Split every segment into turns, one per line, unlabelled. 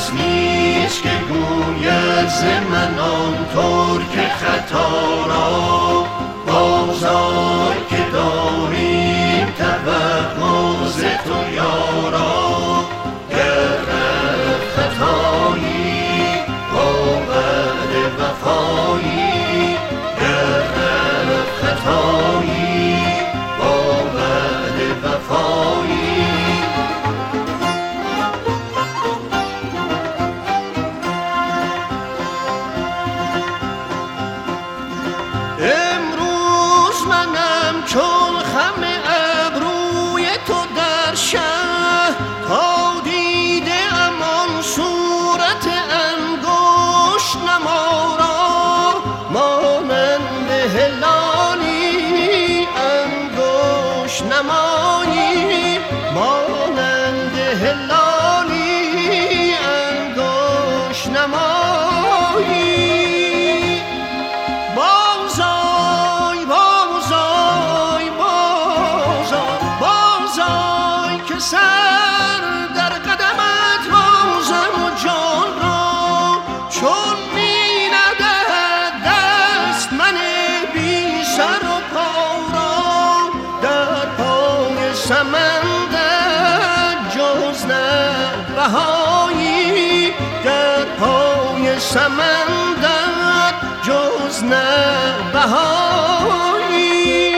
کس نیست که گوید ز من آن ترک خطا را. بازآی که داریم توقع ز تو یارا. گر خطایی با وعده وفایی، گر خطایی با وعده وفایی. امروز منم چون خم ابروی تو در شهر، تا دیده ام آن صورت انگشت نما را. مانند هلالی انگشت نمایی، مانند هلالی انگشت نمایی. بازآی بازآی بازآی بازآی که سر در قدمت بازم و جان را. چون می ندهد دست من بی سر و پا را. در پای سمندت جز نه بهایی، در پای سمندت جز نه بهایی.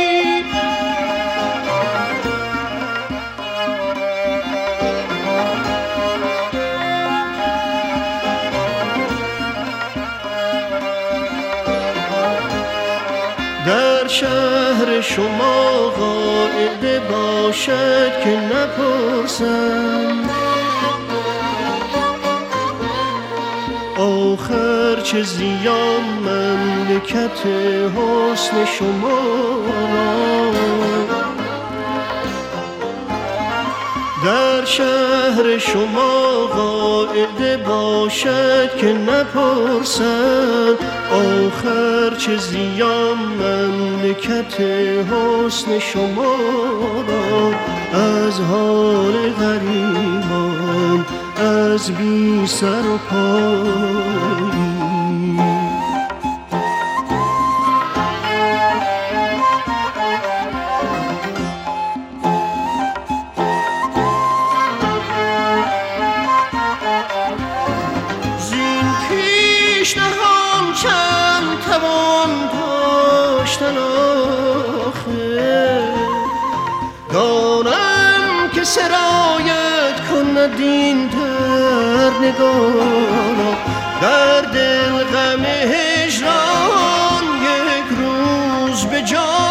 در شهر شما قاعده باشد که نپرسم آخر چه زیان مملکت حسن شما را. در شهر شما قاعده باشد که نپرسند آخر چه زیان مملکت حسن شما را. از حال غریبان از بی سر و پایی. زین پیش نهان چند توان داشتن آخر. دانم که سرایت کند این در نگارا. در دل غم هجران یک روز به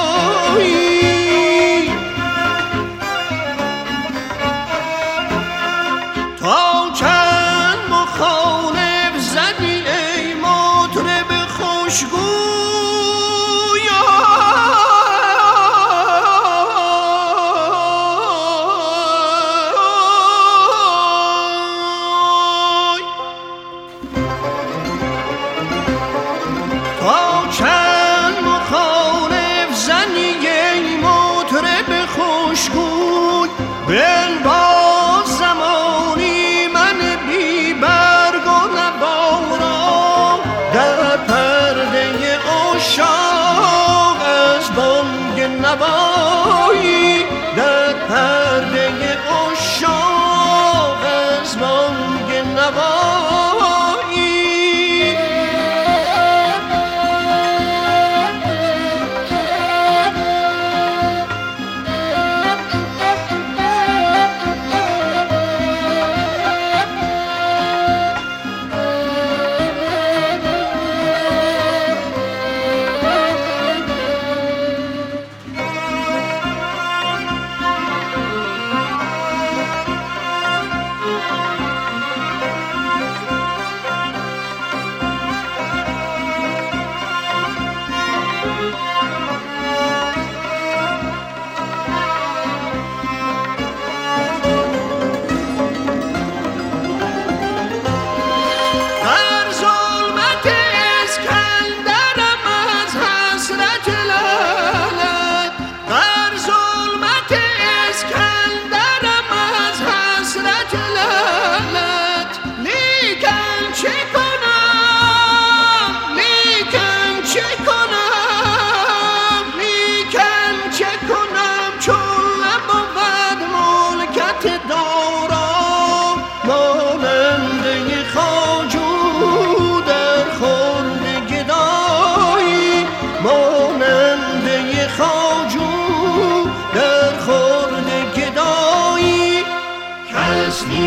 جایی. تا چند مخالف زدی ای مطرب خوشگو.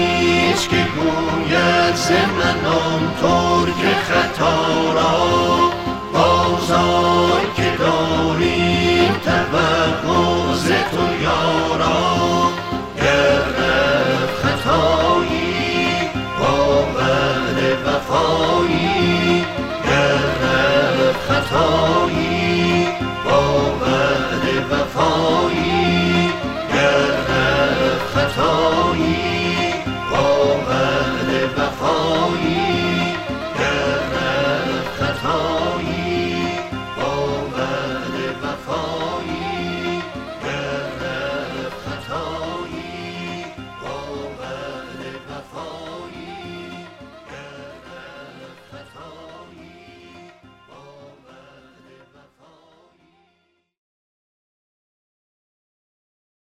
نیست که گوید ز من آن ترک خطا را، بازآی که داریم توقع ز تو یارا. گر رفت خطایی با وعده وفایی، گر رفت خطایی با وعده وفایی،